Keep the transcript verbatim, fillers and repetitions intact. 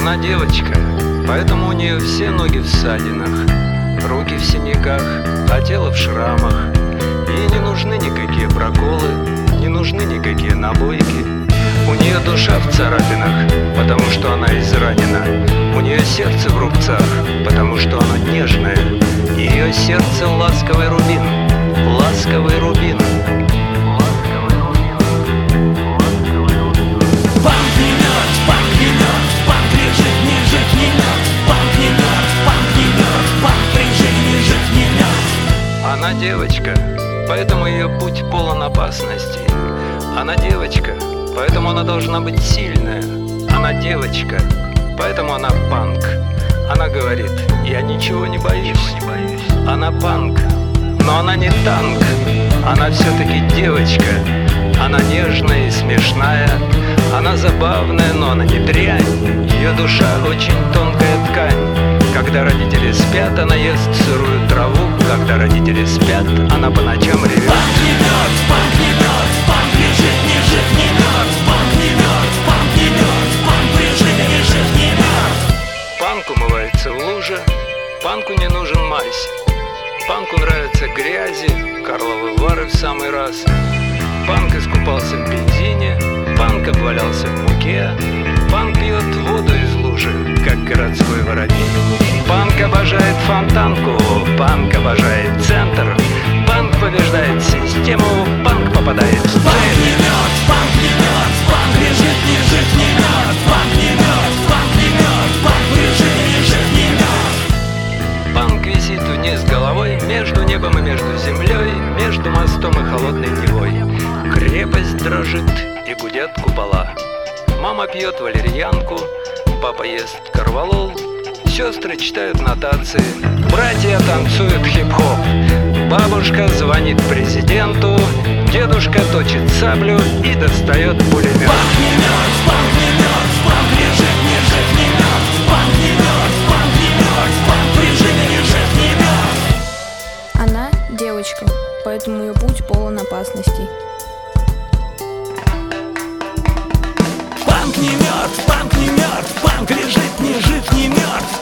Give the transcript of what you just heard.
Она девочка, поэтому у нее все ноги в ссадинах, руки в синяках, а тело в шрамах. Ей не нужны никакие проколы, не нужны никакие набойки. У нее душа в царапинах, потому что она изранена. У нее сердце в рубцах, потому что она нежная. Ее сердце ласковый рубин, ласковый рубин. Она девочка, поэтому ее путь полон опасностей. Она девочка, поэтому она должна быть сильная. Она девочка, поэтому она панк. Она говорит: я ничего не боюсь. Она панк, но она не танк. Она все-таки девочка. Она нежная и смешная. Она забавная, но она не дрянь. Ее душа очень тонкая ткань. Когда родители спят, она ест сырую траву. Когда родители спят, она по ночам ревет. Панк не мертв, панк не мертв, панк не жив, не жив, не мертв. Панк не мертв, панк не мертв, панк не жив, не жив, не мертв. Панк умывается в луже, панку не нужен мазь. Панку нравятся грязи, Карловы Вары в самый раз. Панк искупался в бензине, панк обвалялся в муке. Панк пьет воду из лужи, как городской воробей. Панк обожает фонтанку, панк обожает центр. Панк побеждает систему, панк попадает в цель. Панк не мертв, панк не мертв, панк лежит, не жив, не мертв. Панк не мертв, панк не мертв, панк лежит, не жив, не мертв. Панк висит вниз головой, между небом и между землей, между мостом и холодной Невой. Крепость дрожит и гудят купола. Мама пьет валерьянку, папа ест корвалол. Сестры читают нотации, братья танцуют хип-хоп. Бабушка звонит президенту, дедушка точит саблю и достает пулемет. Панк не мертв, панк не мертв, панк лежит, не жив, не мертв. Панк не мертв, панк не мертв, панк лежит, не жив, не мертв. Она девочка, поэтому ее путь полон опасностей. Панк не мертв, панк не мертв, панк лежит, не жив, не мертв.